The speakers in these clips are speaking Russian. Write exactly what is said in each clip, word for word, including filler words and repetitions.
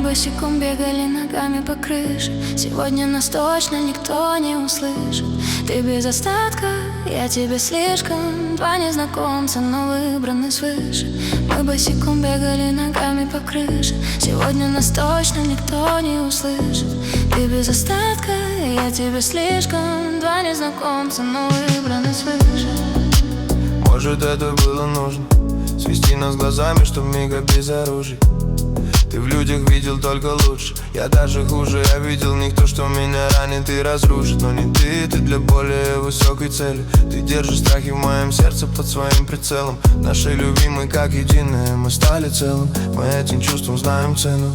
босиком бегали ногами по крыше. Сегодня нас точно никто не услышит. Ты без остатка, я тебе слишком. Два незнакомца, но выбраны свыше. Мы босиком бегали ногами по крыше. Сегодня нас точно никто не услышит. Ты без остатка, я тебе слишком. Два незнакомца, но выбраны свыше. Может, это было нужно, свести нас глазами, чтоб миг обезоружить. Ты в людях видел только лучше, я даже хуже. Я видел в них то, что меня ранит и разрушит. Но не ты, ты для более высокой цели. Ты держишь страхи в моем сердце под своим прицелом. Наши любимые как единое, мы стали целым. Мы этим чувством знаем цену.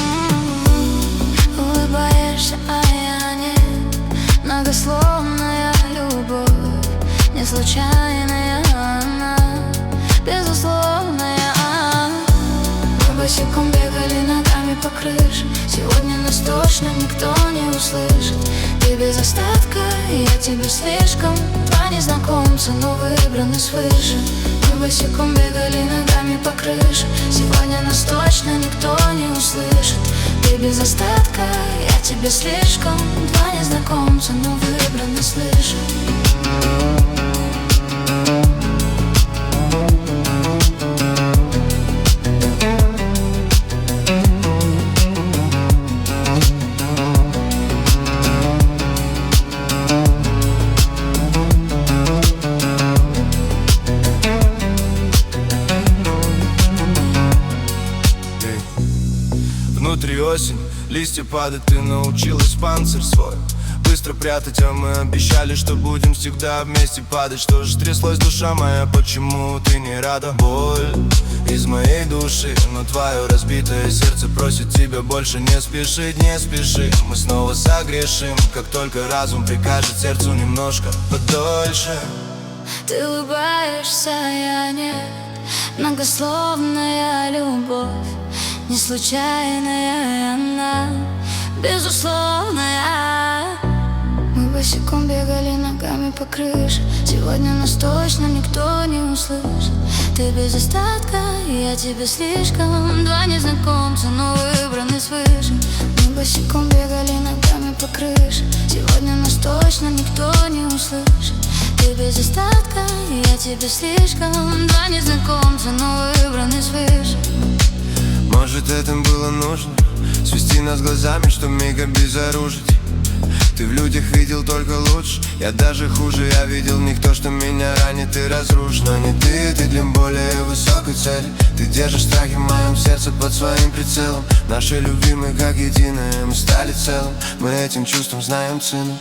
Улыбаешься, а я нет. Многословная любовь, не случайная она, безусловная. Мы босиком бегали ногами по крыше. Сегодня нас точно никто не услышит. Ты без остатка, я тебе слишком. Два незнакомца, но выбраны свыше. Мы босиком бегали ногами по крыше. Сегодня нас точно никто не услышит. Ты без остатка, я тебе слишком. Два незнакомца, но выбраны свыше. Внутри осень, листья падают, ты научилась панцирь свой быстро прятать, а мы обещали, что будем всегда вместе падать. Что же тряслось, душа моя, почему ты не рада? Боль из моей души, но твое разбитое сердце просит тебя больше не спешить, не спеши. Мы снова согрешим, как только разум прикажет сердцу немножко подольше. Ты улыбаешься, я нет. Многословная любовь, не случайная она, безусловная. Мы босиком бегали ногами по крыше. Сегодня нас точно никто не услышит. Ты без остатка, я тебе слишком. Два незнакомца, но выбраны свыше. Мы босиком бегали ногами по крыше. Сегодня нас точно никто не услышит. Ты без остатка, я тебе слишком. Два незнакомца, но выбраны свыше. Может, это было нужно, свести нас глазами, чтоб миг обезоружить. Ты в людях видел только лучше, я даже хуже. Я видел в них то, что меня ранит и разрушит. Но не ты, ты для более высокой цели. Ты держишь страхи в моем сердце под своим прицелом. Наши любимые как единое, мы стали целым. Мы этим чувством знаем цену.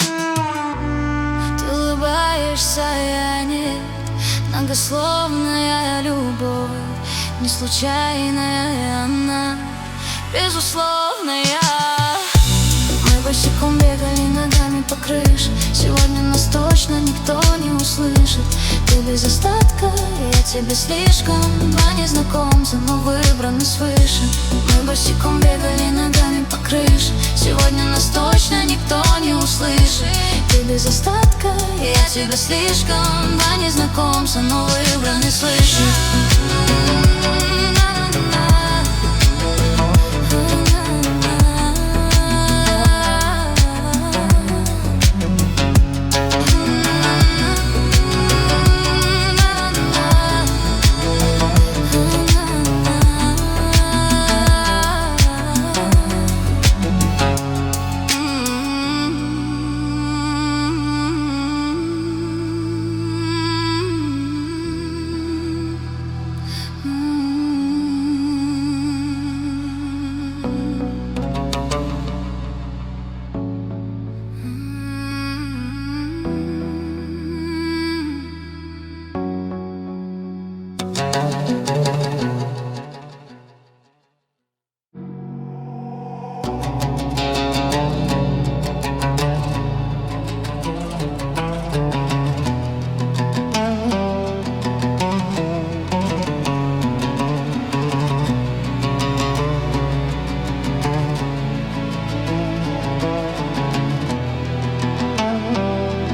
Ты улыбаешься, я нет. Многословная любовь, не случайная она, безусловная. Мы босиком бегали ногами по крыше. Сегодня нас точно никто не услышит. Ты без остатка, я тебе слишком. Два незнакомца, но выбраны свыше. Мы босиком бегали ногами по крыше. Сегодня нас точно никто не услышит. Ты без остатка, я тебе слишком. Два незнакомца, но выбраны свыше.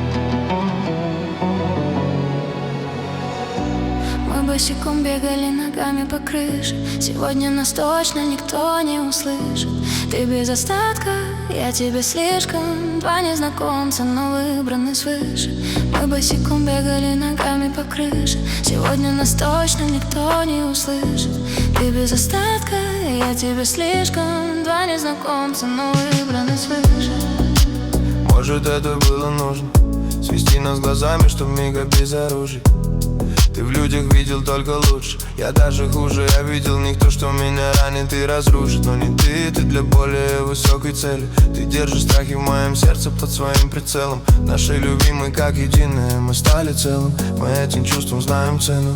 босиком бегали ногами ногами по крыше. Сегодня нас точно никто не услышит. Ты без остатка, я тебе слишком. Два незнакомца, но выбраны свыше. Мы босиком бегали ногами по крыше. Сегодня нас точно никто не услышит. Ты без остатка, я тебе слишком. Два незнакомца, но выбраны свыше. Может, это было нужно, свести нас глазами, чтоб миг обезоружить. Ты в людях видел только лучше, я даже хуже. Я видел не то, что меня ранит и разрушит. Но не ты, ты для более высокой цели. Ты держишь страхи в моем сердце под своим прицелом. Наши любимые как единое, мы стали целым. Мы этим чувством знаем цену.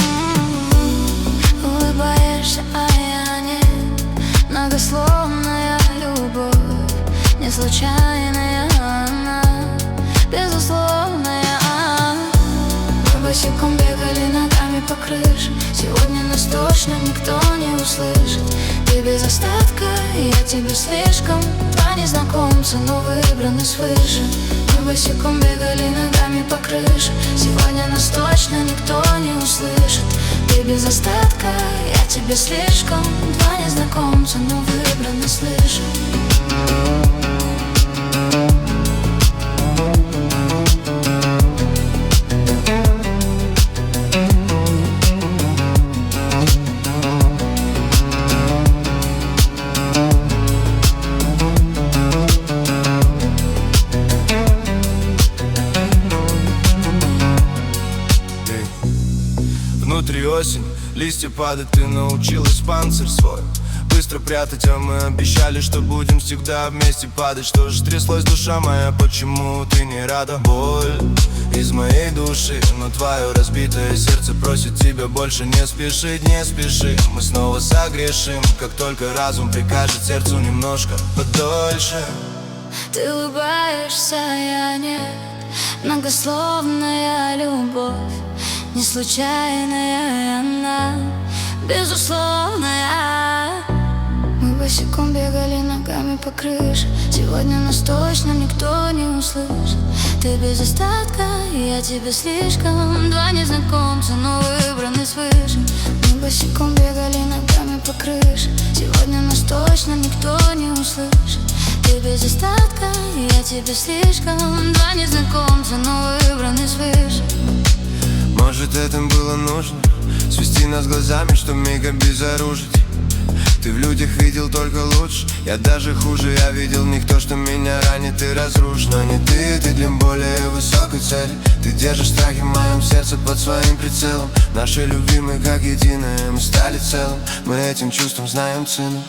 Улыбаешься, а я нет. Многословная любовь, не случайная она, безусловная. Мы босиком бегали ногами по крыше. Сегодня нас точно никто не услышит. Ты без остатка, я тебе слишком. Два незнакомца, но выбраны свыше. Мы босиком бегали ногами по крыше. Сегодня нас точно никто не услышит. Ты без остатка, я тебе слишком. Два незнакомца, но выбраны свыше. Внутри осень, листья падают, ты научилась панцирь свой быстро прятать, а мы обещали, что будем всегда вместе падать. Что же стряслось, душа моя, почему ты не рада? Боль из моей души, но твое разбитое сердце просит тебя больше не спешить, не спеши. Мы снова согрешим, как только разум прикажет сердцу немножко подольше. Ты улыбаешься, я нет. Многословная любовь, не случайная она, безусловная. Мы босиком бегали ногами по крыше. Сегодня нас точно никто не услышит. Ты без остатка, я тебе слишком. Два незнакомца, но выбраны свыше. Мы босиком бегали ногами по крыше. Сегодня нас точно никто не услышит. Ты без остатка, я тебе слишком. Два незнакомца, но выбраны свыше. Может, это было нужно, свести нас глазами, чтоб миг обезоружить. Ты в людях видел только лучше, я даже хуже. Я видел не то, что меня ранит и разрушит. Но не ты, ты для более высокой цели. Ты держишь страхи в моем сердце под своим прицелом. Наши любимые как единое, мы стали целым. Мы этим чувством знаем цену.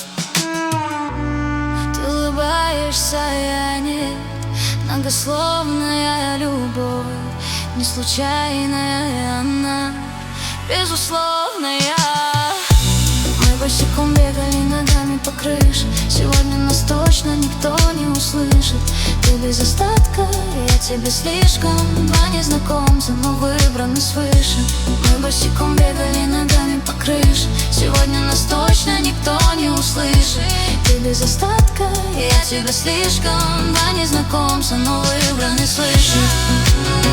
Ты улыбаешься, я нет. Многословная любовь, не случайная она, безусловная. Мы босиком бегали ногами по крыше. Сегодня нас точно никто не услышит. Ты без остатка, я тебе слишком. Два незнакомца, но выбраны свыше. Мы босиком бегали ногами по крыше. Сегодня нас точно никто не услышит. Ты без остатка, я тебе слишком. Два незнакомца, но выбраны свыше.